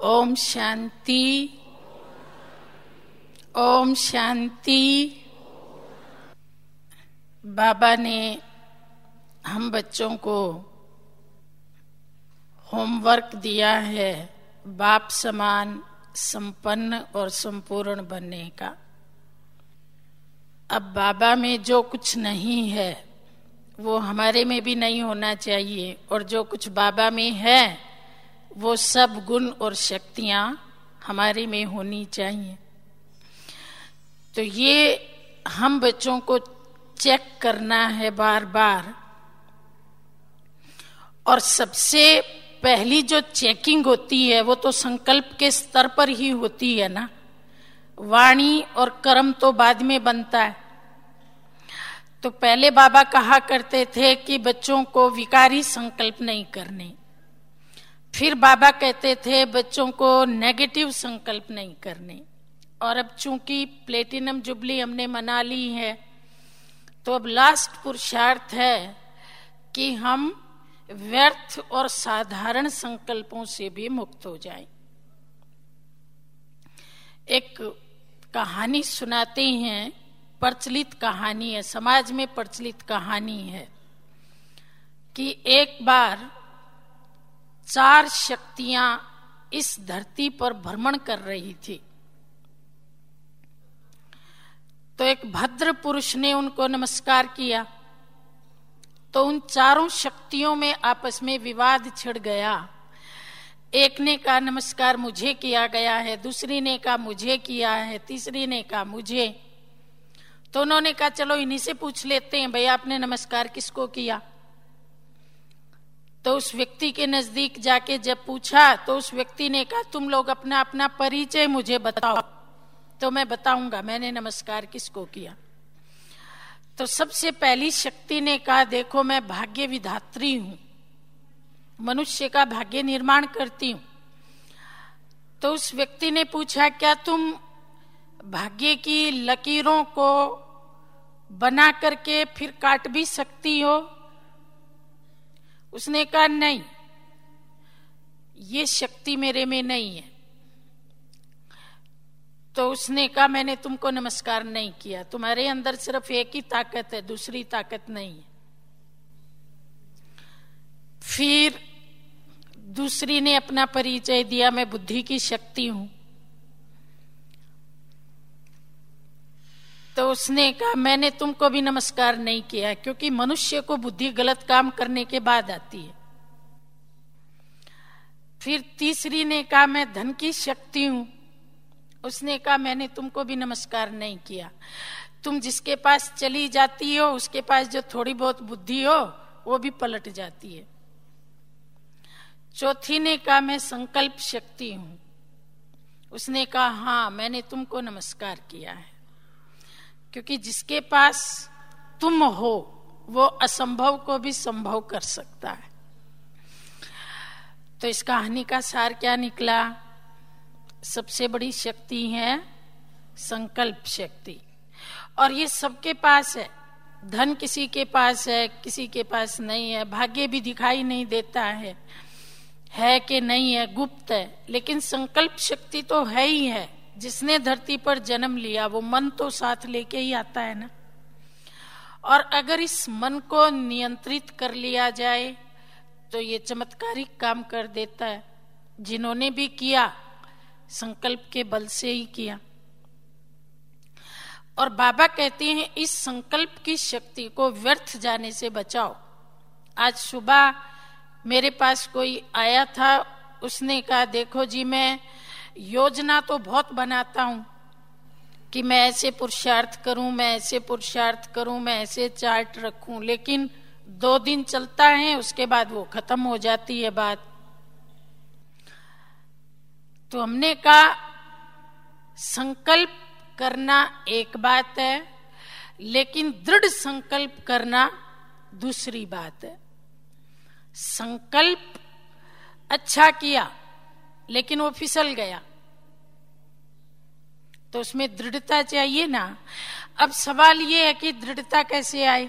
ओम शांति, ओम शांति। बाबा ने हम बच्चों को होमवर्क दिया है बाप समान संपन्न और संपूर्ण बनने का। अब बाबा में जो कुछ नहीं है वो हमारे में भी नहीं होना चाहिए, और जो कुछ बाबा में है वो सब गुण और शक्तियां हमारे में होनी चाहिए। तो ये हम बच्चों को चेक करना है बार बार। और सबसे पहली जो चेकिंग होती है वो तो संकल्प के स्तर पर ही होती है ना। वाणी और कर्म तो बाद में बनता है। तो पहले बाबा कहा करते थे कि बच्चों को विकारी संकल्प नहीं करने। फिर बाबा कहते थे बच्चों को नेगेटिव संकल्प नहीं करने। और अब चूंकि प्लेटिनम जुबली हमने मना ली है तो अब लास्ट पुरुषार्थ है कि हम व्यर्थ और साधारण संकल्पों से भी मुक्त हो जाएं। एक कहानी सुनाते हैं, प्रचलित कहानी है, समाज में प्रचलित कहानी है कि एक बार 4 शक्तियां इस धरती पर भ्रमण कर रही थी। तो एक भद्र पुरुष ने उनको नमस्कार किया तो उन 4 शक्तियों में आपस में विवाद छिड़ गया। एक ने कहा नमस्कार मुझे किया गया है, दूसरी ने कहा मुझे किया है, तीसरी ने कहा मुझे। तो उन्होंने कहा चलो इन्हीं से पूछ लेते हैं, भाई आपने नमस्कार किसको किया। तो उस व्यक्ति के नजदीक जाके जब पूछा तो उस व्यक्ति ने कहा तुम लोग अपना अपना परिचय मुझे बताओ तो मैं बताऊंगा मैंने नमस्कार किसको किया। तो सबसे पहली शक्ति ने कहा देखो मैं भाग्य विधात्री हूं, मनुष्य का भाग्य निर्माण करती हूं। तो उस व्यक्ति ने पूछा क्या तुम भाग्य की लकीरों को बना करके फिर काट भी सकती हो। उसने कहा नहीं, ये शक्ति मेरे में नहीं है। तो उसने कहा मैंने तुमको नमस्कार नहीं किया, तुम्हारे अंदर सिर्फ एक ही ताकत है, दूसरी ताकत नहीं है। फिर दूसरी ने अपना परिचय दिया, मैं बुद्धि की शक्ति हूं। तो उसने कहा मैंने तुमको भी नमस्कार नहीं किया, क्योंकि मनुष्य को बुद्धि गलत काम करने के बाद आती है। फिर तीसरी ने कहा मैं धन की शक्ति हूं। उसने कहा मैंने तुमको भी नमस्कार नहीं किया, तुम जिसके पास चली जाती हो उसके पास जो थोड़ी बहुत बुद्धि हो वो भी पलट जाती है। चौथी ने कहा मैं संकल्प शक्ति हूं। उसने कहा हाँ मैंने तुमको नमस्कार किया है, क्योंकि जिसके पास तुम हो वो असंभव को भी संभव कर सकता है। तो इस कहानी का सार क्या निकला? सबसे बड़ी शक्ति है संकल्प शक्ति, और ये सबके पास है। धन किसी के पास है, किसी के पास नहीं है। भाग्य भी दिखाई नहीं देता है कि नहीं है, गुप्त है। लेकिन संकल्प शक्ति तो है ही है। जिसने धरती पर जन्म लिया वो मन तो साथ लेके ही आता है ना। और अगर इस मन को नियंत्रित कर लिया जाए तो ये चमत्कारिक काम कर देता है। जिन्होंने भी किया संकल्प के बल से ही किया। और बाबा कहते हैं इस संकल्प की शक्ति को व्यर्थ जाने से बचाओ। आज सुबह मेरे पास कोई आया था, उसने कहा देखो जी मैं योजना तो बहुत बनाता हूं कि मैं ऐसे पुरुषार्थ करूं, मैं ऐसे पुरुषार्थ करूं, मैं ऐसे चार्ट रखूं, लेकिन 2 दिन चलता है उसके बाद वो खत्म हो जाती है बात। तो हमने कहा संकल्प करना एक बात है, लेकिन दृढ़ संकल्प करना दूसरी बात है। संकल्प अच्छा किया लेकिन वो फिसल गया तो उसमें दृढ़ता चाहिए ना। अब सवाल ये है कि दृढ़ता कैसे आए,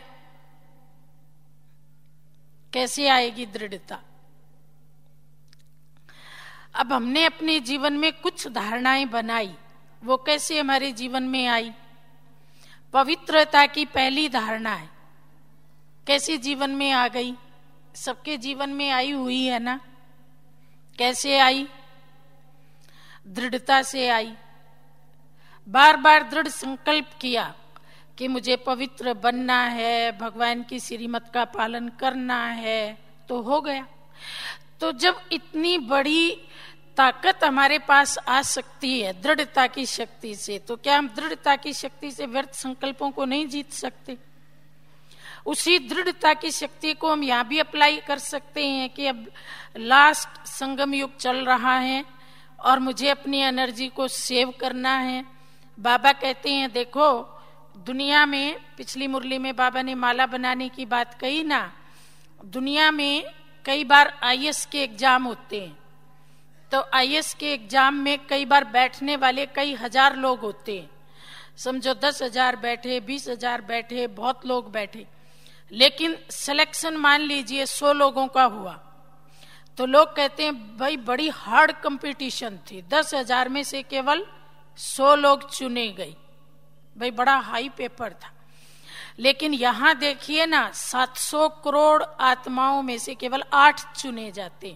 कैसे आएगी दृढ़ता? अब हमने अपने जीवन में कुछ धारणाएं बनाई, वो कैसे हमारे जीवन में आई? पवित्रता की पहली धारणा है, कैसे जीवन में आ गई? सबके जीवन में आई हुई है ना। कैसे आई? दृढ़ता से आई। बार बार दृढ़ संकल्प किया कि मुझे पवित्र बनना है, भगवान की श्रीमत का पालन करना है, तो हो गया। तो जब इतनी बड़ी ताकत हमारे पास आ सकती है दृढ़ता की शक्ति से, तो क्या हम दृढ़ता की शक्ति से व्यर्थ संकल्पों को नहीं जीत सकते? उसी दृढ़ता की शक्ति को हम यहाँ भी अप्लाई कर सकते हैं कि अब लास्ट संगम युग चल रहा है और मुझे अपनी एनर्जी को सेव करना है। बाबा कहते हैं, देखो दुनिया में, पिछली मुरली में बाबा ने माला बनाने की बात कही ना, दुनिया में कई बार आईएएस के एग्जाम होते हैं, तो आईएएस के एग्जाम में कई बार बैठने वाले कई हजार लोग होते हैं। समझो 10,000 बैठे, 20,000 बैठे, बहुत लोग बैठे, लेकिन सिलेक्शन मान लीजिए 100 लोगों का हुआ, तो लोग कहते हैं भाई बड़ी हार्ड कंपटीशन थी, 10,000 में से केवल 100 लोग चुने गए, भाई बड़ा हाई पेपर था। लेकिन यहां देखिए ना, 700 करोड़ आत्माओं में से केवल 8 चुने जाते।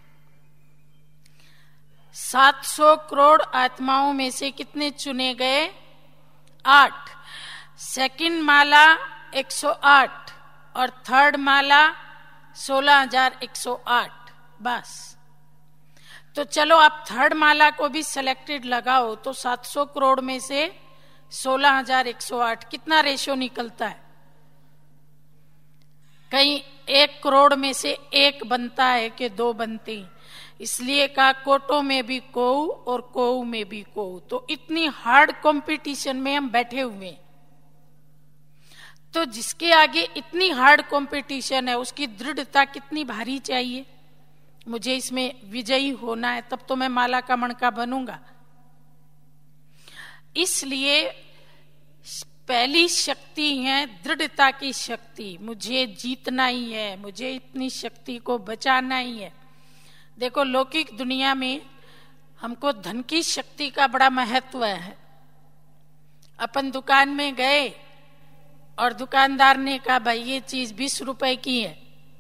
700 करोड़ आत्माओं में से कितने चुने गए? 8। सेकंड माला 108 और थर्ड माला 16,108, बस। तो चलो आप थर्ड माला को भी सिलेक्टेड लगाओ, तो 700 करोड़ में से 16,108 कितना रेशो निकलता है? कहीं 1 करोड़ में से 1 बनता है कि 2 बनते हैं। इसलिए कहा कोटो में भी कोऊ और कोऊ में भी कोऊ। तो इतनी हार्ड कंपटीशन में हम बैठे हुए हैं, तो जिसके आगे इतनी हार्ड कंपटीशन है उसकी दृढ़ता कितनी भारी चाहिए। मुझे इसमें विजयी होना है, तब तो मैं माला का मणका बनूंगा। इसलिए पहली शक्ति है दृढ़ता की शक्ति। मुझे जीतना ही है, मुझे इतनी शक्ति को बचाना ही है। देखो लौकिक दुनिया में हमको धन की शक्ति का बड़ा महत्व है। अपन दुकान में गए और दुकानदार ने कहा भाई ये चीज 20 रुपए की है,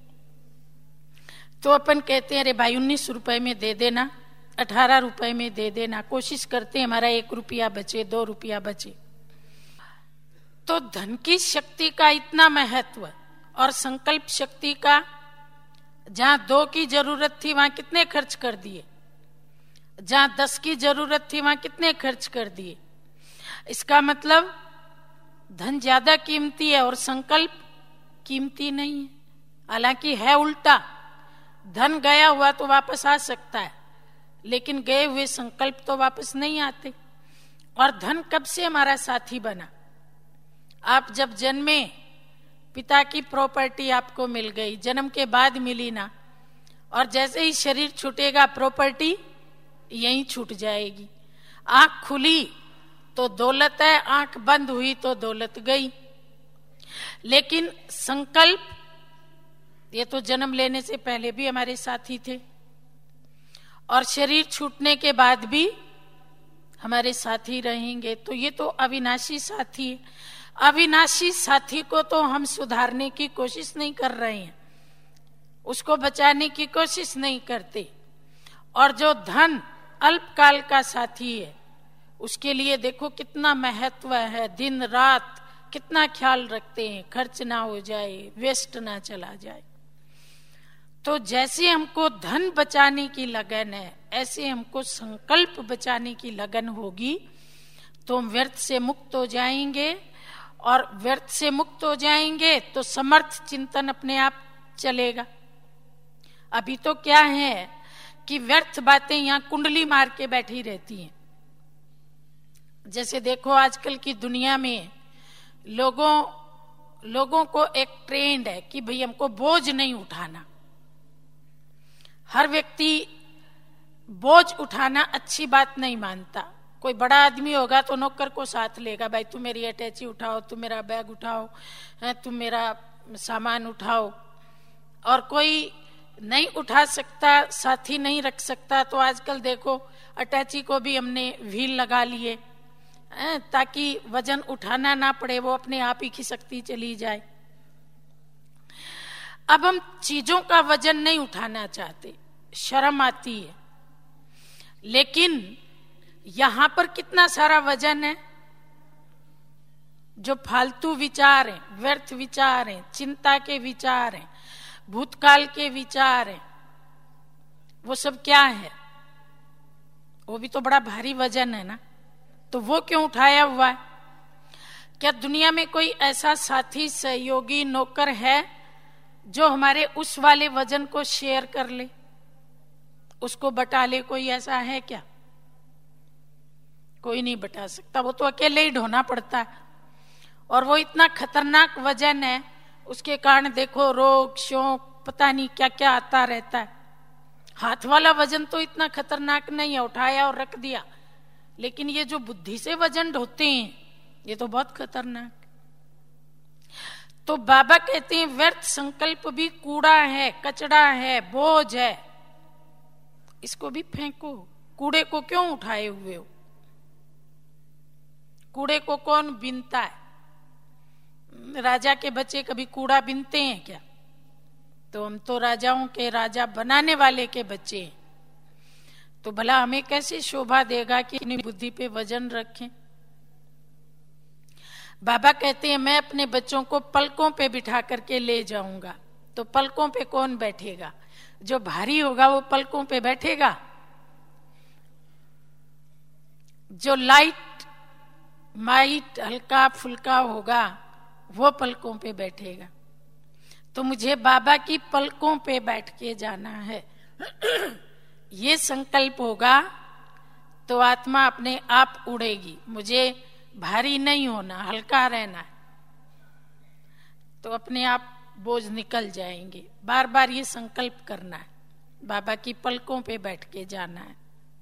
तो अपन कहते हैं अरे भाई 19 रुपए में दे देना, 18 रुपए में दे देना। कोशिश करते हैं हमारा 1 रुपया बचे, 2 रुपया बचे। तो धन की शक्ति का इतना महत्व और संकल्प शक्ति का, जहां 2 की जरूरत थी वहां कितने खर्च कर दिए, जहां 10 की जरूरत थी वहां कितने खर्च कर दिए। इसका मतलब धन ज्यादा कीमती है और संकल्प कीमती नहीं है। हालांकि है उल्टा, धन गया हुआ तो वापस आ सकता है, लेकिन गए हुए संकल्प तो वापस नहीं आते। और धन कब से हमारा साथी बना? आप जब जन्मे, पिता की प्रॉपर्टी आपको मिल गई, जन्म के बाद मिली ना, और जैसे ही शरीर छूटेगा प्रॉपर्टी यहीं छूट जाएगी। आंख खुली तो दौलत है, आंख बंद हुई तो दौलत गई। लेकिन संकल्प, ये तो जन्म लेने से पहले भी हमारे साथी थे और शरीर छूटने के बाद भी हमारे साथी रहेंगे। तो ये तो अविनाशी साथी है। अविनाशी साथी को तो हम सुधारने की कोशिश नहीं कर रहे हैं, उसको बचाने की कोशिश नहीं करते। और जो धन अल्पकाल का साथी है, उसके लिए देखो कितना महत्व है, दिन रात कितना ख्याल रखते हैं, खर्च ना हो जाए, वेस्ट ना चला जाए। तो जैसे हमको धन बचाने की लगन है, ऐसे हमको संकल्प बचाने की लगन होगी, तो हम व्यर्थ से मुक्त हो जाएंगे। और व्यर्थ से मुक्त हो जाएंगे तो समर्थ चिंतन अपने आप चलेगा। अभी तो क्या है कि व्यर्थ बातें यहाँ कुंडली मार के बैठी रहती हैं। जैसे देखो आजकल की दुनिया में लोगों को एक ट्रेंड है कि भाई हमको बोझ नहीं उठाना। हर व्यक्ति बोझ उठाना अच्छी बात नहीं मानता। कोई बड़ा आदमी होगा तो नौकर को साथ लेगा, भाई तुम मेरी अटैची उठाओ, तुम मेरा बैग उठाओ, तुम मेरा सामान उठाओ। और कोई नहीं उठा सकता, साथी नहीं रख सकता, तो आजकल देखो अटैची को भी हमने व्हील लगा लिए ताकि वजन उठाना ना पड़े, वो अपने आप ही खिसकती चली जाए। अब हम चीजों का वजन नहीं उठाना चाहते, शर्म आती है, लेकिन यहां पर कितना सारा वजन है। जो फालतू विचार हैं, व्यर्थ विचार हैं, चिंता के विचार हैं, भूतकाल के विचार हैं, वो सब क्या है? वो भी तो बड़ा भारी वजन है ना। तो वो क्यों उठाया हुआ है? क्या दुनिया में कोई ऐसा साथी, सहयोगी, नौकर है जो हमारे उस वाले वजन को शेयर कर ले, उसको बटा ले? कोई ऐसा है क्या? कोई नहीं बटा सकता, वो तो अकेले ही ढोना पड़ता है। और वो इतना खतरनाक वजन है, उसके कारण देखो रोग शोक पता नहीं क्या क्या आता रहता है। हाथ वाला वजन तो इतना खतरनाक नहीं है, उठाया और रख दिया, लेकिन ये जो बुद्धि से वजन ढोते हैं ये तो बहुत खतरनाक। तो बाबा कहते हैं व्यर्थ संकल्प भी कूड़ा है, कचड़ा है, बोझ है, इसको भी फेंको। कूड़े को क्यों उठाए हुए हो? कूड़े को कौन बीनता है? राजा के बच्चे कभी कूड़ा बीनते हैं क्या? तो हम तो राजाओं के राजा बनाने वाले के बच्चे हैं, तो भला हमें कैसे शोभा देगा कि अपनी बुद्धि पे वजन रखें। बाबा कहते हैं मैं अपने बच्चों को पलकों पे बिठा करके ले जाऊंगा। तो पलकों पे कौन बैठेगा? जो भारी होगा वो पलकों पे बैठेगा, जो लाइट माइट हल्का फुल्का होगा वो पलकों पे बैठेगा। तो मुझे बाबा की पलकों पे बैठ के जाना है। ये संकल्प होगा तो आत्मा अपने आप उड़ेगी। मुझे भारी नहीं होना, हल्का रहना है, तो अपने आप बोझ निकल जाएंगे। बार बार ये संकल्प करना है, बाबा की पलकों पे बैठ के जाना है।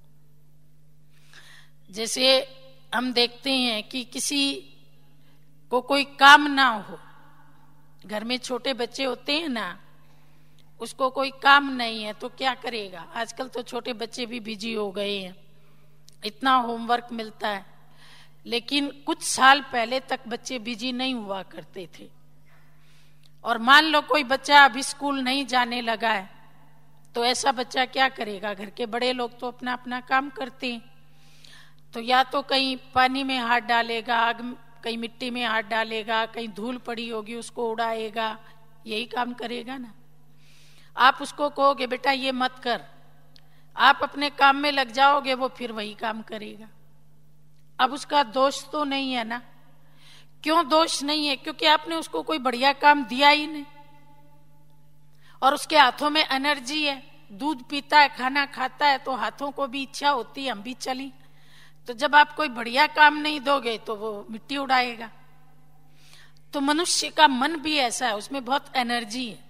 जैसे हम देखते हैं कि किसी को कोई काम ना हो, घर में छोटे बच्चे होते हैं ना, उसको कोई काम नहीं है तो क्या करेगा? आजकल तो छोटे बच्चे भी बिजी हो गए हैं, इतना होमवर्क मिलता है, लेकिन कुछ साल पहले तक बच्चे बिजी नहीं हुआ करते थे। और मान लो कोई बच्चा अभी स्कूल नहीं जाने लगा है, तो ऐसा बच्चा क्या करेगा? घर के बड़े लोग तो अपना अपना काम करते हैं, तो या तो कहीं पानी में हाथ डालेगा, कहीं मिट्टी में हाथ डालेगा, कहीं धूल पड़ी होगी उसको उड़ाएगा, यही काम करेगा ना। आप उसको कहोगे बेटा ये मत कर, आप अपने काम में लग जाओगे, वो फिर वही काम करेगा। अब उसका दोष तो नहीं है ना। क्यों दोष नहीं है? क्योंकि आपने उसको कोई बढ़िया काम दिया ही नहीं, और उसके हाथों में एनर्जी है, दूध पीता है, खाना खाता है, तो हाथों को भी इच्छा होती है हम भी चली। तो जब आप कोई बढ़िया काम नहीं दोगे तो वो मिट्टी उड़ाएगा। तो मनुष्य का मन भी ऐसा है, उसमें बहुत एनर्जी है।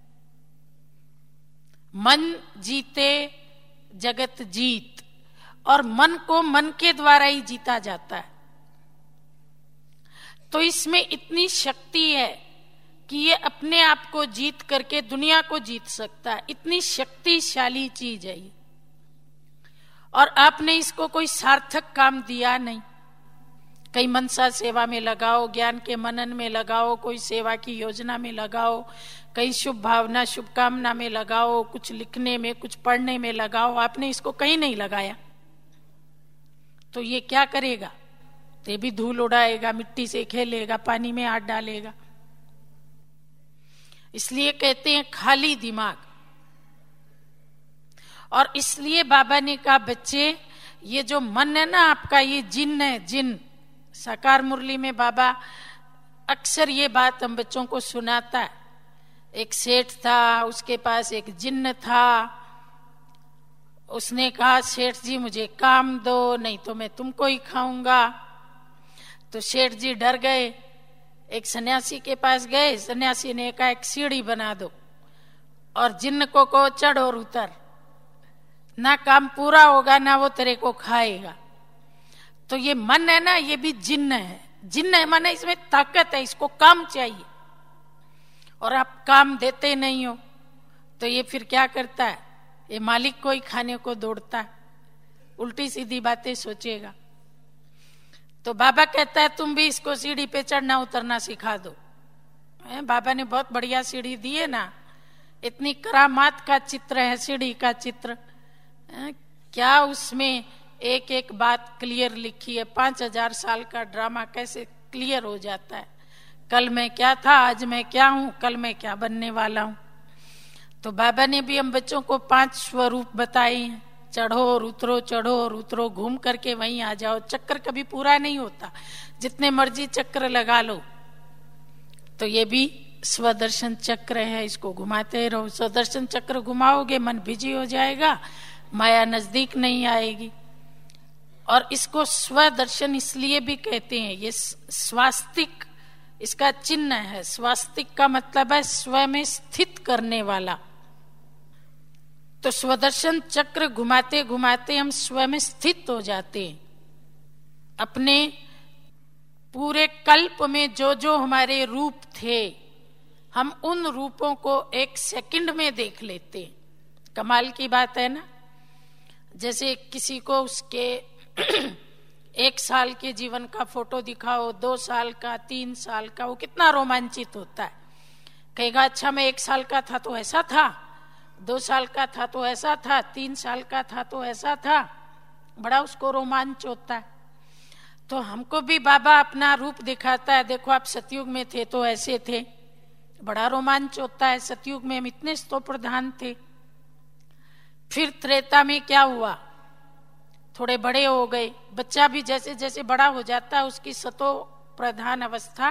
मन जीते जगत जीत, और मन को मन के द्वारा ही जीता जाता है। तो इसमें इतनी शक्ति है कि ये अपने आप को जीत करके दुनिया को जीत सकता है। इतनी शक्तिशाली चीज है ये, और आपने इसको कोई सार्थक काम दिया नहीं। कहीं मनसा सेवा में लगाओ, ज्ञान के मनन में लगाओ, कोई सेवा की योजना में लगाओ, कहीं शुभ भावना शुभकामना में लगाओ, कुछ लिखने में, कुछ पढ़ने में लगाओ, आपने इसको कहीं नहीं लगाया। तो ये क्या करेगा? ये भी धूल उड़ाएगा, मिट्टी से खेलेगा, पानी में हाथ डालेगा। इसलिए कहते हैं खाली दिमाग। और इसलिए बाबा ने कहा बच्चे, ये जो मन है ना आपका, ये जिन्न है, जिन्न। साकार मुरली में बाबा अक्सर ये बात हम बच्चों को सुनाता है। एक सेठ था, उसके पास एक जिन्न था। उसने कहा सेठ जी मुझे काम दो, नहीं तो मैं तुमको ही खाऊंगा। तो सेठ जी डर गए, एक सन्यासी के पास गए। सन्यासी ने कहा एक सीढ़ी बना दो और जिन्न को कहो चढ़ और उतर, ना काम पूरा होगा ना वो तेरे को खाएगा। तो ये मन है ना, ये भी जिन्न है। जिन्न है माने इसमें ताकत है, इसको काम चाहिए, और आप काम देते नहीं हो तो ये फिर क्या करता है, ये मालिक को ही खाने को दौड़ता है, उल्टी सीधी बातें सोचेगा। तो बाबा कहता है तुम भी इसको सीढ़ी पे चढ़ना उतरना सिखा दो। बाबा ने बहुत बढ़िया सीढ़ी दी है ना, इतनी करामात का चित्र है सीढ़ी का चित्र, क्या उसमें एक एक बात क्लियर लिखी है। 5000 साल का ड्रामा कैसे क्लियर हो जाता है, कल मैं क्या था, आज मैं क्या हूं, कल मैं क्या बनने वाला हूं। तो बाबा ने भी हम बच्चों को 5 स्वरूप बताए हैं, चढ़ो और उतरो, चढ़ो और उतरो, घूम करके वहीं आ जाओ। चक्कर कभी पूरा नहीं होता, जितने मर्जी चक्र लगा लो। तो ये भी स्वदर्शन चक्र है, इसको घुमाते रहो। स्वदर्शन चक्र घुमाओगे मन बिजी हो जाएगा, माया नजदीक नहीं आएगी। और इसको स्वदर्शन इसलिए भी कहते हैं, ये स्वास्तिक इसका चिन्ह है। स्वास्तिक का मतलब है स्व में स्थित करने वाला। तो स्वदर्शन चक्र घुमाते घुमाते हम स्व में स्थित हो जाते हैं। अपने पूरे कल्प में जो जो हमारे रूप थे, हम उन रूपों को 1 सेकंड में देख लेते हैं। कमाल की बात है ना। जैसे किसी को उसके 1 साल के जीवन का फोटो दिखाओ, 2 साल का, 3 साल का, वो कितना रोमांचित होता है। कहेगा अच्छा मैं 1 साल का था तो ऐसा था, 2 साल का था तो ऐसा था, 3 साल का था तो ऐसा था, बड़ा उसको रोमांच होता है। तो हमको भी बाबा अपना रूप दिखाता है, देखो आप सतयुग में थे तो ऐसे थे, बड़ा रोमांच होता है। सतयुग में हम इतने स्तो प्रधान थे। फिर त्रेता में क्या हुआ, थोड़े बड़े हो गए। बच्चा भी जैसे जैसे बड़ा हो जाता है उसकी सतो प्रधान अवस्था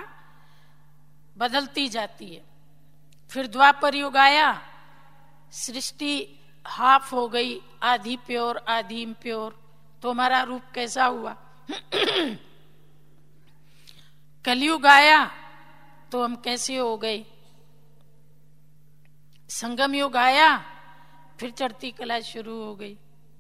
बदलती जाती है। फिर द्वापर युग आया, सृष्टि हाफ हो गई, आधी प्योर आधी इम्प्योर। तो हमारा रूप कैसा हुआ। कलयुग आया तो हम कैसे हो गए। संगम युग आया, फिर चढ़ती कला शुरू हो गई।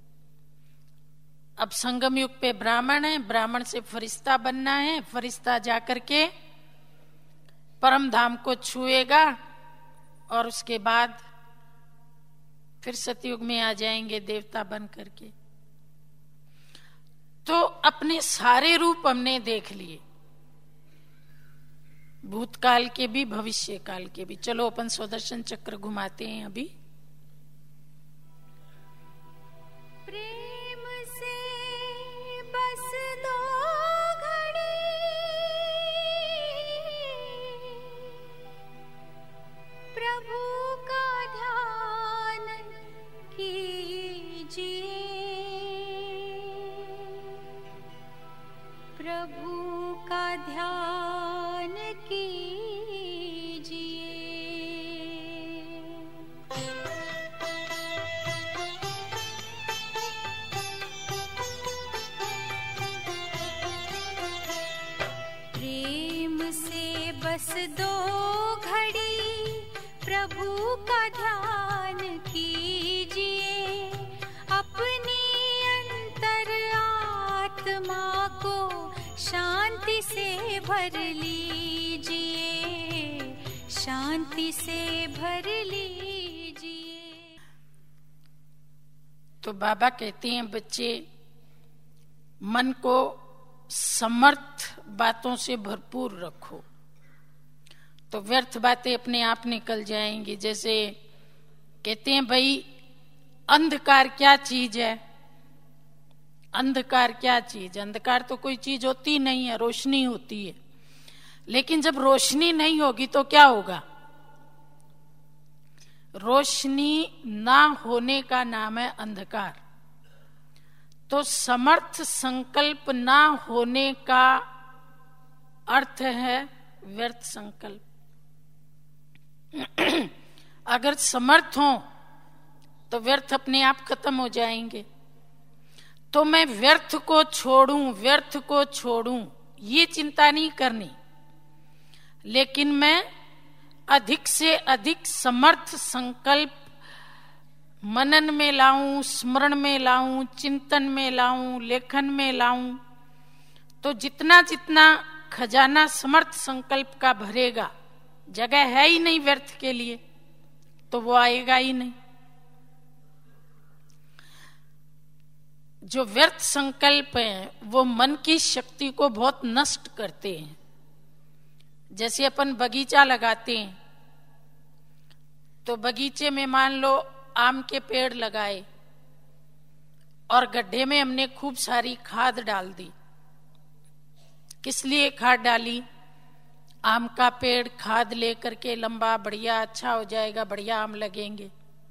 अब संगम युग पे ब्राह्मण है, ब्राह्मण से फरिश्ता बनना है, फरिश्ता जाकर के परम धाम को छुएगा और उसके बाद फिर सतयुग में आ जाएंगे देवता बन करके। तो अपने सारे रूप हमने देख लिए, भूतकाल के भी भविष्य काल के भी। चलो अपन स्वदर्शन चक्र घुमाते हैं अभी। प्रेम से बस दो घड़ी प्रभु का ध्यान कीजिए, प्रभु का ध्यान कीजिए। प्रेम से बस दो घड़ी प्रभु का ध्यान कीजिए, अपनी अंतर आत्मा को शांति से भर लीजिए, शांति से भर लीजिए। तो बाबा कहते हैं बच्चे मन को समर्थ बातों से भरपूर रखो, तो व्यर्थ बातें अपने आप निकल जाएंगी। जैसे कहते हैं भाई अंधकार क्या चीज है, अंधकार क्या चीज। अंधकार तो कोई चीज होती नहीं है, रोशनी होती है। लेकिन जब रोशनी नहीं होगी तो क्या होगा। रोशनी ना होने का नाम है अंधकार। तो समर्थ संकल्प ना होने का अर्थ है व्यर्थ संकल्प। अगर समर्थ हो तो व्यर्थ अपने आप खत्म हो जाएंगे। तो मैं व्यर्थ को छोड़ूं, व्यर्थ को छोड़ूं, ये चिंता नहीं करनी, लेकिन मैं अधिक से अधिक समर्थ संकल्प मनन में लाऊं, स्मरण में लाऊं, चिंतन में लाऊं, लेखन में लाऊं। तो जितना जितना खजाना समर्थ संकल्प का भरेगा, जगह है ही नहीं व्यर्थ के लिए। तो वो आएगा ही नहीं। जो व्यर्थ संकल्प हैं वो मन की शक्ति को बहुत नष्ट करते हैं। जैसे अपन बगीचा लगाते हैं तो बगीचे में मान लो आम के पेड़ लगाए और गड्ढे में हमने खूब सारी खाद डाल दी। किस लिए खाद डाली? आम का पेड़ खाद लेकर के लंबा बढ़िया अच्छा हो जाएगा, बढ़िया आम लगेंगे।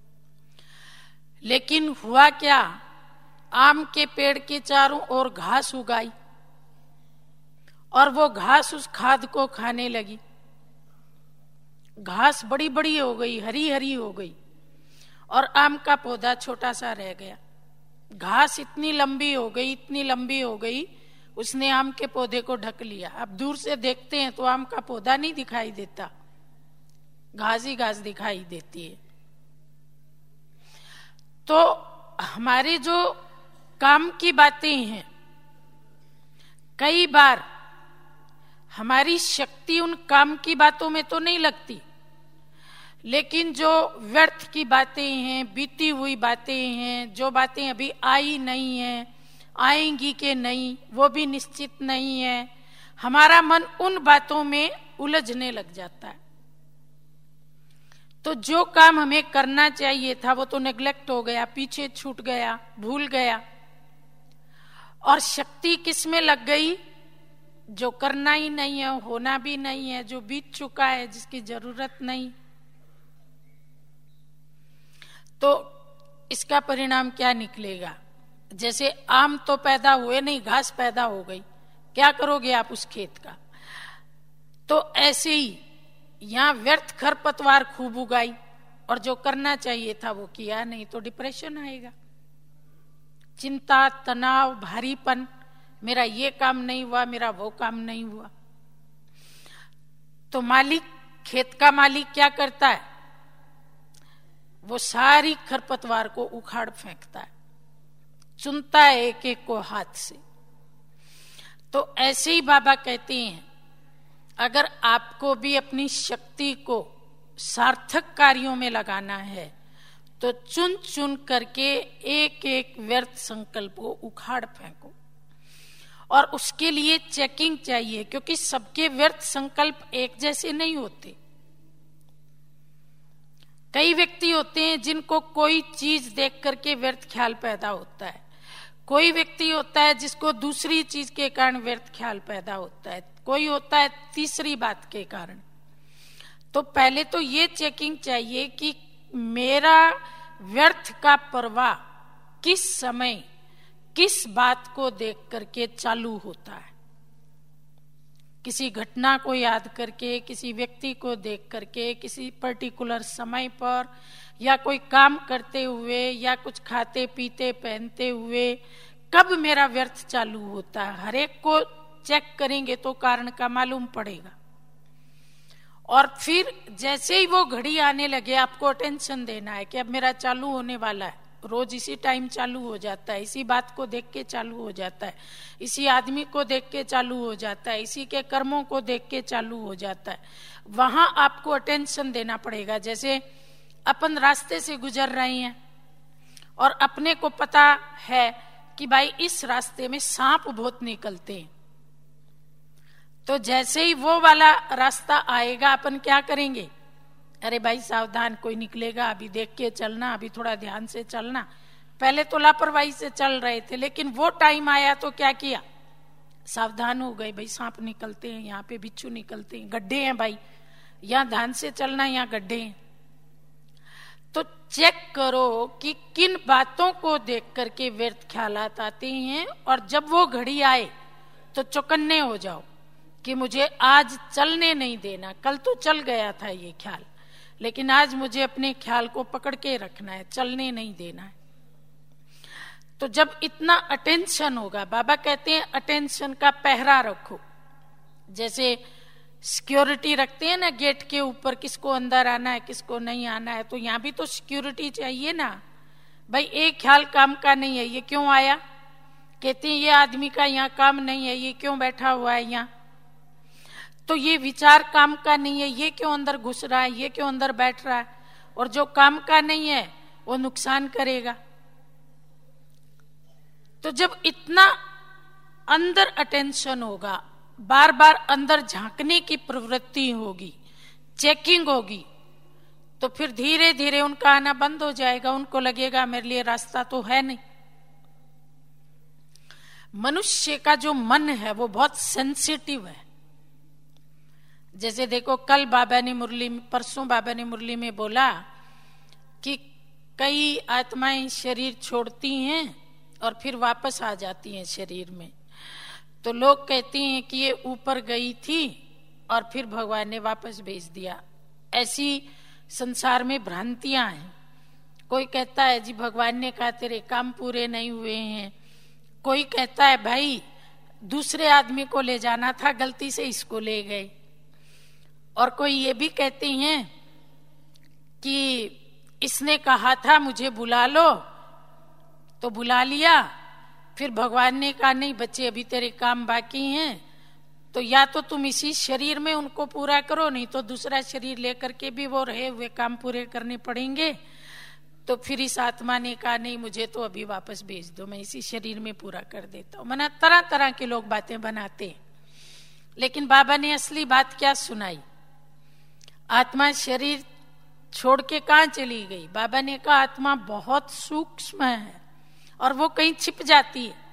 लेकिन हुआ क्या? आम के पेड़ के चारों ओर घास उगाई और वो घास उस खाद को खाने लगी। घास बड़ी बड़ी हो गई, हरी हरी हो गई और आम का पौधा छोटा सा रह गया। घास इतनी लंबी हो गई, इतनी लंबी हो गई, उसने आम के पौधे को ढक लिया। अब दूर से देखते हैं तो आम का पौधा नहीं दिखाई देता, घास ही घास दिखाई देती है। तो हमारे जो काम की बातें हैं, कई बार हमारी शक्ति उन काम की बातों में तो नहीं लगती, लेकिन जो व्यर्थ की बातें हैं, बीती हुई बातें हैं, जो बातें अभी आई नहीं है, आएंगी कि नहीं वो भी निश्चित नहीं है, हमारा मन उन बातों में उलझने लग जाता है। तो जो काम हमें करना चाहिए था वो तो नेग्लेक्ट हो गया, पीछे छूट गया, भूल गया। और शक्ति किस में लग गई? जो करना ही नहीं है, होना भी नहीं है, जो बीत चुका है, जिसकी जरूरत नहीं। तो इसका परिणाम क्या निकलेगा? जैसे आम तो पैदा हुए नहीं, घास पैदा हो गई, क्या करोगे आप उस खेत का? तो ऐसे ही यहां व्यर्थ खरपतवार खूब उगाई और जो करना चाहिए था वो किया नहीं, तो डिप्रेशन आएगा, चिंता, तनाव, भारीपन, मेरा ये काम नहीं हुआ, मेरा वो काम नहीं हुआ। तो मालिक, खेत का मालिक क्या करता है? वो सारी खरपतवार को उखाड़ फेंकता है, चुनता है एक एक को हाथ से। तो ऐसे ही बाबा कहते हैं, अगर आपको भी अपनी शक्ति को सार्थक कार्यों में लगाना है तो चुन चुन करके एक एक व्यर्थ संकल्प को उखाड़ फेंको। और उसके लिए चेकिंग चाहिए, क्योंकि सबके व्यर्थ संकल्प एक जैसे नहीं होते। कई व्यक्ति होते हैं जिनको कोई चीज देख करके व्यर्थ ख्याल पैदा होता है, कोई व्यक्ति होता है जिसको दूसरी चीज के कारण व्यर्थ ख्याल पैदा होता है, कोई होता है तीसरी बात के कारण। तो पहले तो ये चेकिंग चाहिए कि मेरा व्यर्थ का प्रवाह किस समय, किस बात को देख करके चालू होता है। किसी घटना को याद करके, किसी व्यक्ति को देख करके, किसी पर्टिकुलर समय पर, या कोई काम करते हुए, या कुछ खाते पीते पहनते हुए, कब मेरा व्यर्थ चालू होता है। हर एक को चेक करेंगे तो कारण का मालूम पड़ेगा। और फिर जैसे ही वो घड़ी आने लगे, आपको अटेंशन देना है कि अब मेरा चालू होने वाला है। रोज इसी टाइम चालू हो जाता है, इसी बात को देख के चालू हो जाता है, इसी आदमी को देख के चालू हो जाता है, इसी के कर्मों को देख के चालू हो जाता है। वहां आपको अटेंशन देना पड़ेगा। जैसे अपन रास्ते से गुजर रहे हैं और अपने को पता है कि भाई इस रास्ते में सांप बहुत निकलते हैं, तो जैसे ही वो वाला रास्ता आएगा अपन क्या करेंगे? अरे भाई सावधान, कोई निकलेगा, अभी देख के चलना, अभी थोड़ा ध्यान से चलना। पहले तो लापरवाही से चल रहे थे, लेकिन वो टाइम आया तो क्या किया? सावधान हो गए, भाई सांप निकलते हैं, यहाँ पे बिच्छू निकलते हैं, गड्ढे हैं भाई, यहाँ ध्यान से चलना, यहाँ गड्ढे हैं। तो चेक करो कि किन बातों को देख करके व्यर्थ ख्यालात आते हैं, और जब वो घड़ी आए तो चौकन्ने हो जाओ कि मुझे आज चलने नहीं देना। कल तो चल गया था ये ख्याल, लेकिन आज मुझे अपने ख्याल को पकड़ के रखना है, चलने नहीं देना है। तो जब इतना अटेंशन होगा, बाबा कहते हैं अटेंशन का पहरा रखो। जैसे सिक्योरिटी रखते हैं ना गेट के ऊपर, किसको अंदर आना है, किसको नहीं आना है, तो यहाँ भी तो सिक्योरिटी चाहिए ना। भाई एक ख्याल काम का नहीं है, ये क्यों आया? कहते हैं ये आदमी का यहाँ काम नहीं है, ये क्यों बैठा हुआ है यहाँ? तो ये विचार काम का नहीं है, ये क्यों अंदर घुस रहा है, ये क्यों अंदर बैठ रहा है? और जो काम का नहीं है वो नुकसान करेगा। तो जब इतना अंदर अटेंशन होगा, बार बार अंदर झांकने की प्रवृत्ति होगी, चेकिंग होगी, तो फिर धीरे धीरे उनका आना बंद हो जाएगा। उनको लगेगा मेरे लिए रास्ता तो है नहीं। मनुष्य का जो मन है वो बहुत सेंसिटिव है। जैसे देखो, कल बाबा ने परसों बाबा ने मुरली में बोला कि कई आत्माएं शरीर छोड़ती हैं और फिर वापस आ जाती हैं शरीर में। तो लोग कहते हैं कि ये ऊपर गई थी और फिर भगवान ने वापस भेज दिया। ऐसी संसार में भ्रांतियां हैं। कोई कहता है जी भगवान ने कहा तेरे काम पूरे नहीं हुए हैं। कोई कहता है भाई दूसरे आदमी को ले जाना था, गलती से इसको ले गए। और कोई ये भी कहते हैं कि इसने कहा था मुझे बुला लो तो बुला लिया, फिर भगवान ने कहा नहीं बच्चे अभी तेरे काम बाकी हैं, तो या तो तुम इसी शरीर में उनको पूरा करो, नहीं तो दूसरा शरीर लेकर के भी वो रहे हुए काम पूरे करने पड़ेंगे। तो फिर इस आत्मा ने कहा नहीं मुझे तो अभी वापस भेज दो, मैं इसी शरीर में पूरा कर देता हूं। मना तरह तरह के लोग बातें बनाते हैं, लेकिन बाबा ने असली बात क्या सुनाई? आत्मा शरीर छोड़ के कहां चली गई? बाबा ने कहा आत्मा बहुत सूक्ष्म है और वो कहीं छिप जाती है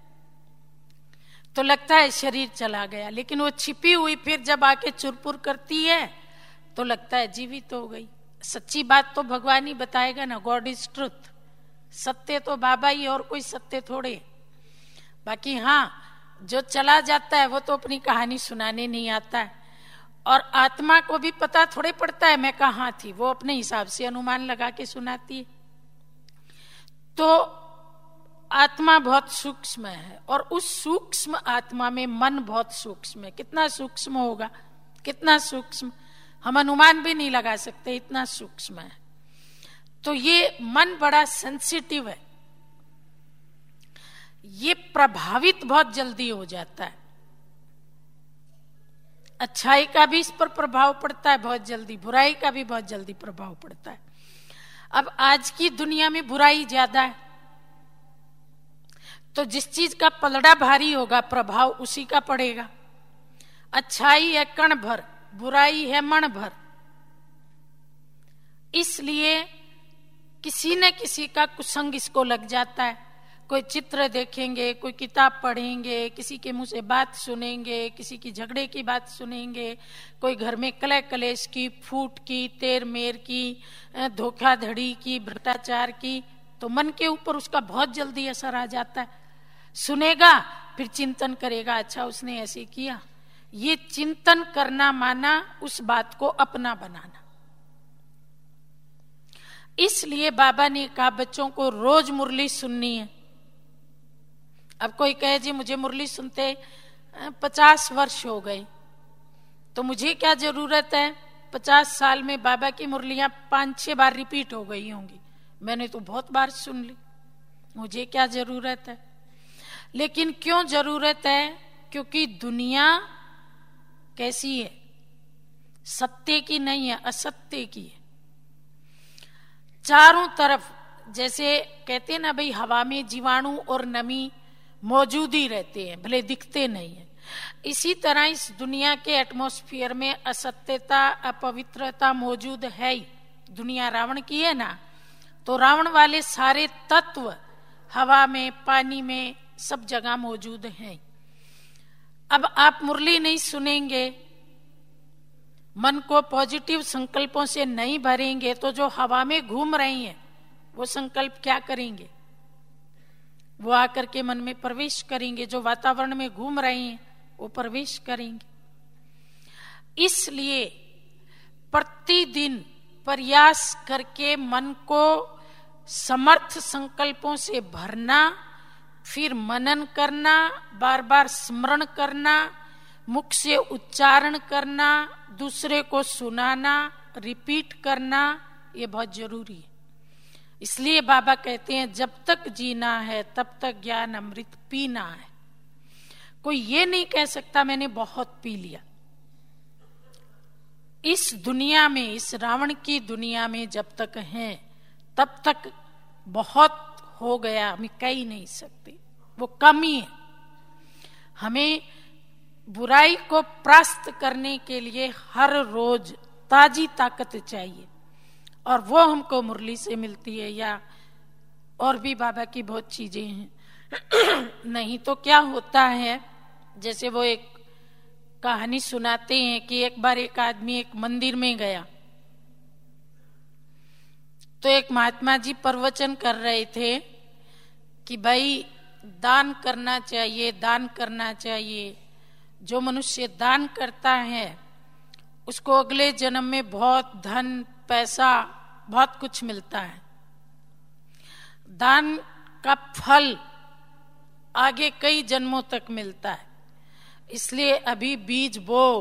तो लगता है शरीर चला गया, लेकिन वो छिपी हुई फिर जब आके चुरपुर करती है तो लगता है जीवित हो गई। सच्ची बात तो भगवान ही बताएगा ना, गॉड इज ट्रुथ। सत्य तो बाबा ही, और कोई सत्य थोड़े। बाकी हाँ, जो चला जाता है वो तो अपनी कहानी सुनाने नहीं आता है, और आत्मा को भी पता थोड़े पड़ता है मैं कहाँ थी, वो अपने हिसाब से अनुमान लगा के सुनाती है। तो आत्मा बहुत सूक्ष्म है, और उस सूक्ष्म आत्मा में मन बहुत सूक्ष्म है। कितना सूक्ष्म होगा, कितना सूक्ष्म, हम अनुमान भी नहीं लगा सकते, इतना सूक्ष्म है। तो ये मन बड़ा सेंसिटिव है, ये प्रभावित बहुत जल्दी हो जाता है। अच्छाई का भी इस पर प्रभाव पड़ता है बहुत जल्दी, बुराई का भी बहुत जल्दी प्रभाव पड़ता है। अब आज की दुनिया में बुराई ज्यादा है, तो जिस चीज का पलड़ा भारी होगा प्रभाव उसी का पड़ेगा। अच्छाई है कण भर, बुराई है मण भर। इसलिए किसी न किसी का कुसंग इसको लग जाता है। कोई चित्र देखेंगे, कोई किताब पढ़ेंगे, किसी के मुंह से बात सुनेंगे, किसी की झगड़े की बात सुनेंगे, कोई घर में कलह कलेश की, फूट की, तेर मेर की, धोखाधड़ी की, भ्रष्टाचार की, तो मन के ऊपर उसका बहुत जल्दी असर आ जाता है। सुनेगा फिर चिंतन करेगा, अच्छा उसने ऐसे किया। ये चिंतन करना माना उस बात को अपना बनाना। इसलिए बाबा ने कहा बच्चों को रोज मुरली सुननी है। अब कोई कहे जी मुझे मुरली सुनते 50 वर्ष हो गए, तो मुझे क्या जरूरत है? 50 साल में बाबा की मुरलियां 5-6 बार रिपीट हो गई होंगी, मैंने तो बहुत बार सुन ली, मुझे क्या जरूरत है? लेकिन क्यों जरूरत है? क्योंकि दुनिया कैसी है? सत्य की नहीं है, असत्य की है। चारों तरफ जैसे कहते हैं ना भाई, हवा में जीवाणु और नमी मौजूद ही रहते हैं, भले दिखते नहीं है। इसी तरह इस दुनिया के एटमॉस्फेयर में असत्यता, अपवित्रता मौजूद है ही। दुनिया रावण की है ना, तो रावण वाले सारे तत्व हवा में, पानी में, सब जगह मौजूद हैं। अब आप मुरली नहीं सुनेंगे, मन को पॉजिटिव संकल्पों से नहीं भरेंगे, तो जो हवा में घूम रही हैं वो संकल्प क्या करेंगे? वो आकर के मन में प्रवेश करेंगे। जो वातावरण में घूम रहे हैं वो प्रवेश करेंगे। इसलिए प्रतिदिन प्रयास करके मन को समर्थ संकल्पों से भरना, फिर मनन करना, बार बार स्मरण करना, मुख से उच्चारण करना, दूसरे को सुनाना, रिपीट करना, ये बहुत जरूरी है। इसलिए बाबा कहते हैं जब तक जीना है तब तक ज्ञान अमृत पीना है। कोई ये नहीं कह सकता मैंने बहुत पी लिया। इस दुनिया में, इस रावण की दुनिया में जब तक हैं तब तक बहुत हो गया, हम कह ही नहीं सकते, वो कम ही है। हमें बुराई को परास्त करने के लिए हर रोज ताजी ताकत चाहिए, और वो हमको मुरली से मिलती है या और भी बाबा की बहुत चीजें हैं। नहीं तो क्या होता है, जैसे वो एक कहानी सुनाते हैं कि एक बार एक आदमी एक मंदिर में गया, तो एक महात्मा जी प्रवचन कर रहे थे कि भाई दान करना चाहिए, दान करना चाहिए। जो मनुष्य दान करता है उसको अगले जन्म में बहुत धन, पैसा, बहुत कुछ मिलता है। दान का फल आगे कई जन्मों तक मिलता है। इसलिए अभी बीज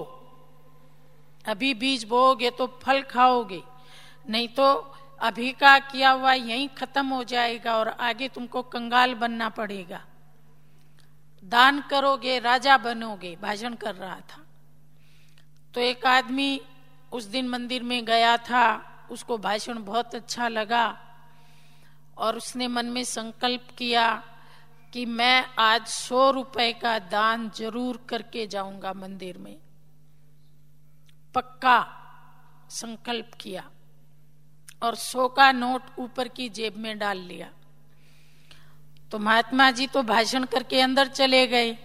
बोओगे तो फल खाओगे, नहीं तो अभी का किया हुआ यहीं खत्म हो जाएगा और आगे तुमको कंगाल बनना पड़ेगा। दान करोगे राजा बनोगे, भाषण कर रहा था। तो एक आदमी उस दिन मंदिर में गया था, उसको भाषण बहुत अच्छा लगा और उसने मन में संकल्प किया कि मैं आज 100 रुपए का दान जरूर करके जाऊंगा मंदिर में। पक्का संकल्प किया और 100 का नोट ऊपर की जेब में डाल लिया। तो महात्मा जी तो भाषण करके अंदर चले गए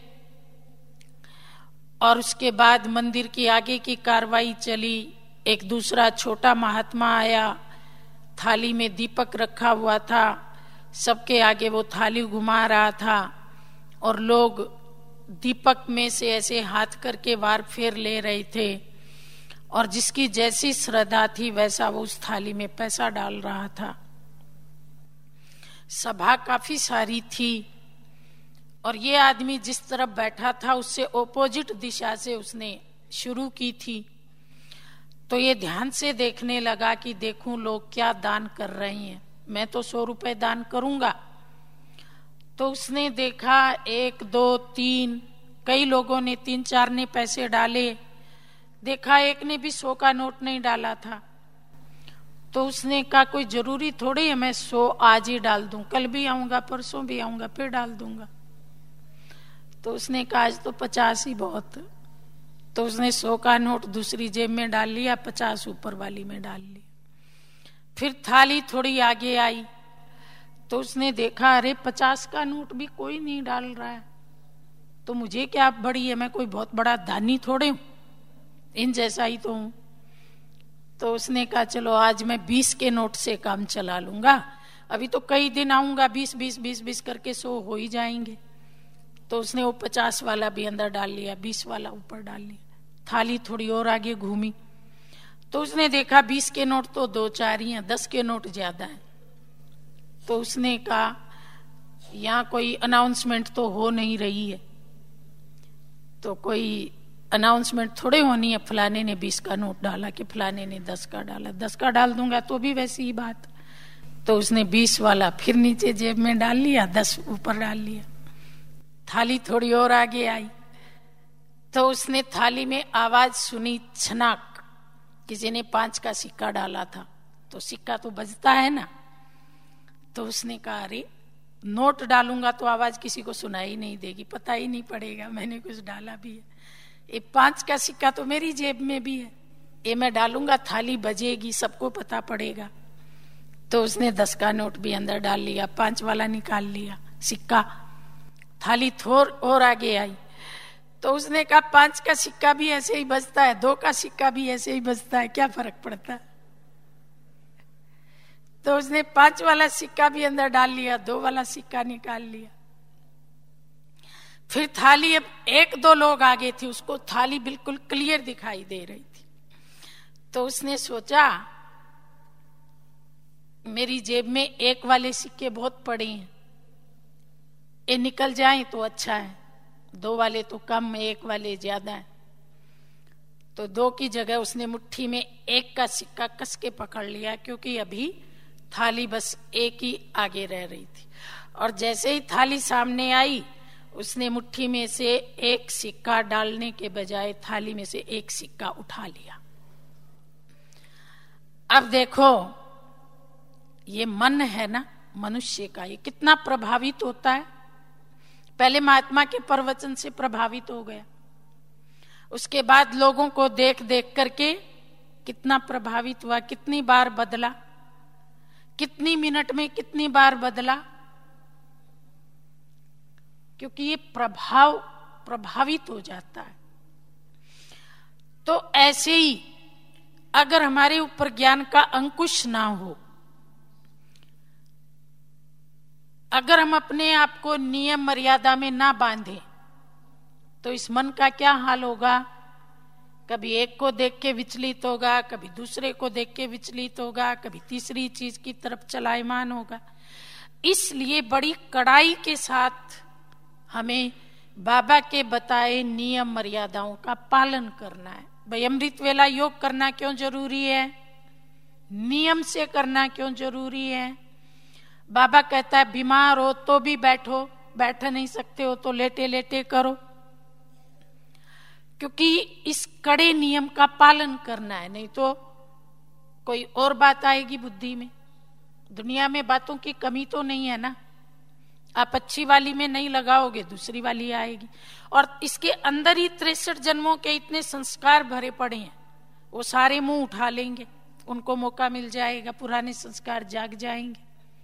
और उसके बाद मंदिर की आगे की कार्रवाई चली। एक दूसरा छोटा महात्मा आया, थाली में दीपक रखा हुआ था, सबके आगे वो थाली घुमा रहा था और लोग दीपक में से ऐसे हाथ करके वार फेर ले रहे थे और जिसकी जैसी श्रद्धा थी वैसा वो उस थाली में पैसा डाल रहा था। सभा काफी सारी थी और ये आदमी जिस तरफ बैठा था उससे ओपोजिट दिशा से उसने शुरू की थी। तो ये ध्यान से देखने लगा कि देखूं लोग क्या दान कर रहे हैं, मैं तो 100 रुपए दान करूंगा। तो उसने देखा 1, 2, 3 कई लोगों ने 3-4 ने पैसे डाले। देखा एक ने भी 100 का नोट नहीं डाला था। तो उसने कहा कोई जरूरी थोड़ी है मैं 100 आज ही डाल दूं, कल भी आऊंगा, परसों भी आऊंगा, फिर डाल दूंगा। तो उसने कहा आज तो 50 ही बहुत। तो उसने 100 का नोट दूसरी जेब में डाल लिया, 50 ऊपर वाली में डाल लिया। फिर थाली थोड़ी आगे आई तो उसने देखा अरे 50 का नोट भी कोई नहीं डाल रहा है, तो मुझे क्या बड़ी है, मैं कोई बहुत बड़ा दानी थोड़े हूं, इन जैसा ही तो हूं। तो उसने कहा चलो आज मैं 20 के नोट से काम चला लूंगा, अभी तो कई दिन आऊंगा, 20 करके 100 हो ही जाएंगे। तो उसने वो 50 वाला भी अंदर डाल लिया, 20 वाला ऊपर डाल लिया। थाली थोड़ी और आगे घूमी तो उसने देखा 20 के नोट तो 2-4 ही हैं, 10 के नोट ज्यादा हैं। तो उसने कहा यहाँ कोई अनाउंसमेंट तो हो नहीं रही है, तो कोई अनाउंसमेंट थोड़े होनी है, फलाने ने 20 का नोट डाला कि फलाने ने 10 का डाला, 10 का डाल दूंगा तो भी वैसी ही बात। तो उसने 20 वाला फिर नीचे जेब में डाल लिया, 10 ऊपर डाल लिया। थाली थोड़ी और आगे आई तो उसने थाली में आवाज सुनी छनाक, किसी ने 5 का सिक्का डाला था। तो सिक्का तो बजता है ना। तो उसने कहा अरे नोट डालूंगा तो आवाज किसी को सुनाई नहीं देगी, पता ही नहीं पड़ेगा मैंने कुछ डाला भी है। ये 5 का सिक्का तो मेरी जेब में भी है, ये मैं डालूंगा थाली बजेगी, सबको पता पड़ेगा। तो उसने 10 का नोट भी अंदर डाल लिया, 5 वाला निकाल लिया सिक्का। थाली थोड़ और आगे आई तो उसने कहा 5 का सिक्का भी ऐसे ही बजता है, 2 का सिक्का भी ऐसे ही बजता है, क्या फर्क पड़ता है। तो उसने 5 वाला सिक्का भी अंदर डाल लिया, 2 वाला सिक्का निकाल लिया। फिर थाली, अब 1-2 लोग आगे थे, उसको थाली बिल्कुल क्लियर दिखाई दे रही थी। तो उसने सोचा मेरी जेब में 1 वाले सिक्के बहुत पड़े हैं, ये निकल जाए तो अच्छा है, 2 वाले तो कम, 1 वाले ज्यादा है। तो 2 की जगह उसने मुट्ठी में 1 का सिक्का कस के पकड़ लिया, क्योंकि अभी थाली बस 1 ही आगे रह रही थी। और जैसे ही थाली सामने आई उसने मुट्ठी में से 1 सिक्का डालने के बजाय थाली में से 1 सिक्का उठा लिया अब देखो ये मन है ना मनुष्य का, ये कितना प्रभावित होता है। पहले महात्मा के प्रवचन से प्रभावित हो गया, उसके बाद लोगों को देख देख करके कितना प्रभावित हुआ, कितनी बार बदला, कितनी मिनट में कितनी बार बदला, क्योंकि ये प्रभावित हो जाता है। तो ऐसे ही अगर हमारे ऊपर ज्ञान का अंकुश ना हो, अगर हम अपने आप को नियम मर्यादा में ना बांधे, तो इस मन का क्या हाल होगा। कभी एक को देख के विचलित होगा, कभी दूसरे को देख के विचलित होगा, कभी तीसरी चीज की तरफ चलायमान होगा। इसलिए बड़ी कड़ाई के साथ हमें बाबा के बताए नियम मर्यादाओं का पालन करना है। भाई अमृत वेला योग करना क्यों जरूरी है, नियम से करना क्यों जरूरी है। बाबा कहता है बीमार हो तो भी बैठो, बैठ नहीं सकते हो तो लेटे लेटे करो, क्योंकि इस कड़े नियम का पालन करना है। नहीं तो कोई और बात आएगी बुद्धि में। दुनिया में बातों की कमी तो नहीं है ना, आप अच्छी वाली में नहीं लगाओगे दूसरी वाली आएगी। और इसके अंदर ही 63 जन्मों के इतने संस्कार भरे पड़े हैं, वो सारे मुंह उठा लेंगे, उनको मौका मिल जाएगा, पुराने संस्कार जाग जाएंगे।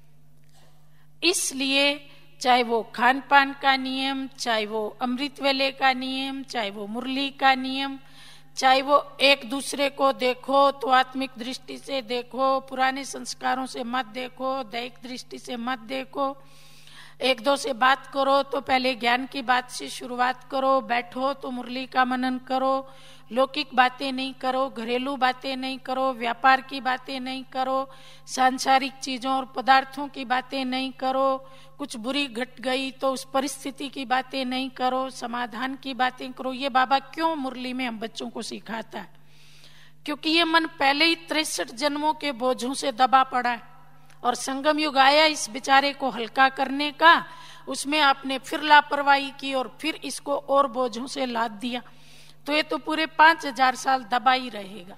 इसलिए चाहे वो खान पान का नियम, चाहे वो अमृत वेले का नियम, चाहे वो मुरली का नियम, चाहे वो एक दूसरे को देखो तो आत्मिक दृष्टि से देखो, पुराने संस्कारों से मत देखो, दैहिक दृष्टि से मत देखो। एक दो से बात करो तो पहले ज्ञान की बात से शुरुआत करो, बैठो तो मुरली का मनन करो, लौकिक बातें नहीं करो, घरेलू बातें नहीं करो, व्यापार की बातें नहीं करो, सांसारिक चीजों और पदार्थों की बातें नहीं करो, कुछ बुरी घट गई तो उस परिस्थिति की बातें नहीं करो, समाधान की बातें करो। ये बाबा क्यों मुरली में हम बच्चों को सिखाता है, क्योंकि ये मन पहले ही 63 जन्मों के बोझों से दबा पड़ा है और संगम युग आया इस बेचारे को हल्का करने का। उसमें आपने फिर लापरवाही की और फिर इसको और बोझों से लाद दिया, तो ये तो पूरे 5000 साल दबा ही रहेगा।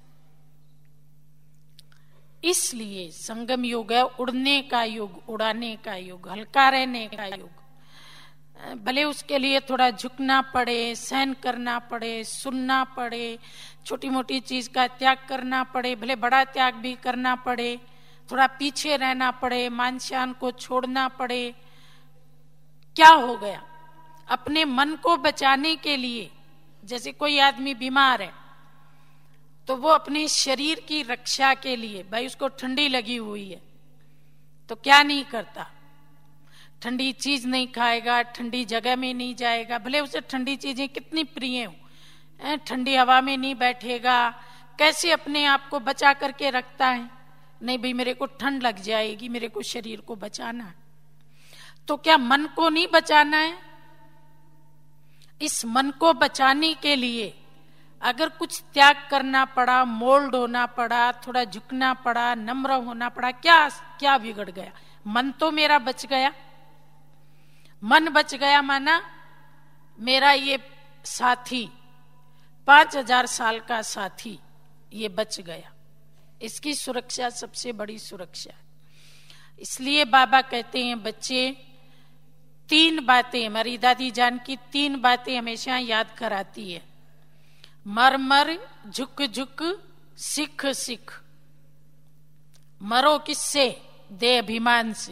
इसलिए संगम युग है उड़ने का युग, उड़ाने का युग, हल्का रहने का युग। भले उसके लिए थोड़ा झुकना पड़े, सहन करना पड़े, सुनना पड़े, छोटी मोटी चीज का त्याग करना पड़े, भले बड़ा त्याग भी करना पड़े, थोड़ा पीछे रहना पड़े, मान शान को छोड़ना पड़े। क्या हो गया, अपने मन को बचाने के लिए, जैसे कोई आदमी बीमार है तो वो अपने शरीर की रक्षा के लिए, भाई उसको ठंडी लगी हुई है तो क्या नहीं करता, ठंडी चीज नहीं खाएगा, ठंडी जगह में नहीं जाएगा, भले उसे ठंडी चीजें कितनी प्रिय हो, ठंडी हवा में नहीं बैठेगा। कैसे अपने आप को बचा करके रखता है, नहीं भाई मेरे को ठंड लग जाएगी, मेरे को शरीर को बचाना है। तो क्या मन को नहीं बचाना है? इस मन को बचाने के लिए अगर कुछ त्याग करना पड़ा, मोल्ड होना पड़ा, थोड़ा झुकना पड़ा, नम्र होना पड़ा, क्या बिगड़ गया? मन तो मेरा बच गया। मन बच गया माना मेरा ये साथी, 5000 साल का साथी ये बच गया। इसकी सुरक्षा सबसे बड़ी सुरक्षा है। इसलिए बाबा कहते हैं बच्चे 3 बातें, हमारी दादी जान की 3 बातें हमेशा याद कराती है। मर मर, झुक झुक, सिख सिख। मरो किससे? दे अभिमान से।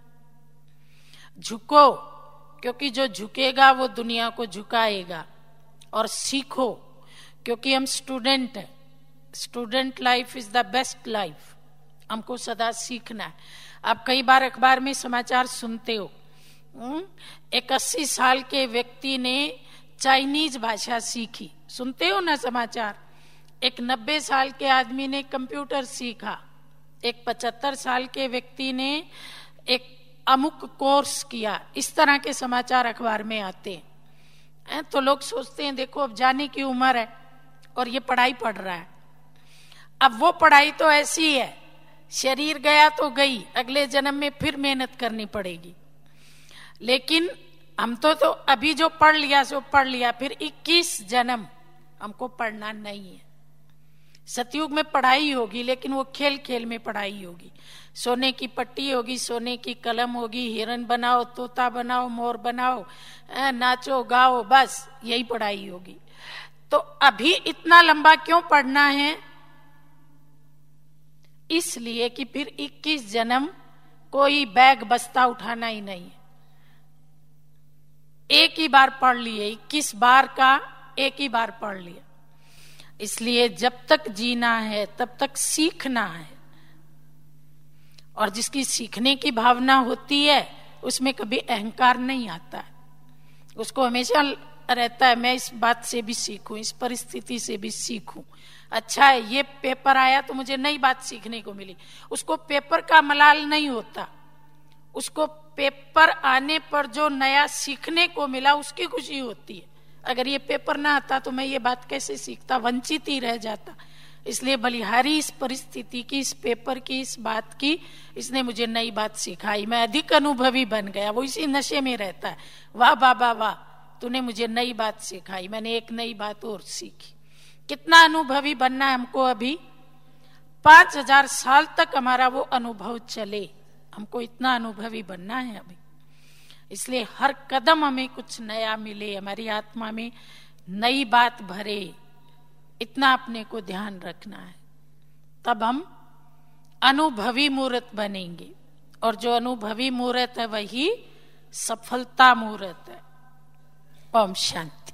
झुको, क्योंकि जो झुकेगा वो दुनिया को झुकाएगा। और सीखो, क्योंकि हम स्टूडेंट हैं। Student life is the best life. हमको सदा सीखना है। आप कई बार अखबार में समाचार सुनते हो, एक 80 साल के व्यक्ति ने चाइनीज भाषा सीखी, सुनते हो ना समाचार। एक 90 साल के आदमी ने कंप्यूटर सीखा, एक 75 साल के व्यक्ति ने एक अमुक कोर्स किया। इस तरह के समाचार अखबार में आते हैं। तो लोग सोचते हैं देखो अब जाने की उम्र है और ये पढ़ाई पढ़ रहा है। अब वो पढ़ाई तो ऐसी है, शरीर गया तो गई, अगले जन्म में फिर मेहनत करनी पड़ेगी। लेकिन हम तो अभी जो पढ़ लिया सो पढ़ लिया, फिर 21 जन्म हमको पढ़ना नहीं है। सतयुग में पढ़ाई होगी, लेकिन वो खेल खेल में पढ़ाई होगी। सोने की पट्टी होगी, सोने की कलम होगी, हिरन बनाओ, तोता बनाओ, मोर बनाओ, नाचो गाओ, बस यही पढ़ाई होगी। तो अभी इतना लंबा क्यों पढ़ना है? इसलिए कि फिर 21 जन्म कोई बैग बस्ता उठाना ही नहीं है। एक ही बार पढ़ लिए, 21 बार का एक ही बार पढ़ लिया। इसलिए जब तक जीना है तब तक सीखना है, और जिसकी सीखने की भावना होती है उसमें कभी अहंकार नहीं आता है। उसको हमेशा रहता है मैं इस बात से भी सीखूं, इस परिस्थिति से भी सीखूं। अच्छा है ये पेपर आया तो मुझे नई बात सीखने को मिली। उसको पेपर का मलाल नहीं होता, उसको पेपर आने पर जो नया सीखने को मिला उसकी खुशी होती है। अगर ये पेपर ना आता तो मैं ये बात कैसे सीखता, वंचित ही रह जाता। इसलिए बलिहारी इस परिस्थिति की, इस पेपर की, इस बात की, इसने मुझे नई बात सिखाई, मैं अधिक अनुभवी बन गया। वो इसी नशे में रहता है, वाह बाबा वाह तूने मुझे नई बात सिखाई, मैंने एक नई बात और सीखी। कितना अनुभवी बनना है हमको अभी? 5000 साल तक हमारा वो अनुभव चले, हमको इतना अनुभवी बनना है अभी। इसलिए हर कदम हमें कुछ नया मिले, हमारी आत्मा में नई बात भरे, इतना अपने को ध्यान रखना है। तब हम अनुभवी मूर्त बनेंगे, और जो अनुभवी मूर्त है वही सफलता मूर्त है। ओम शांति।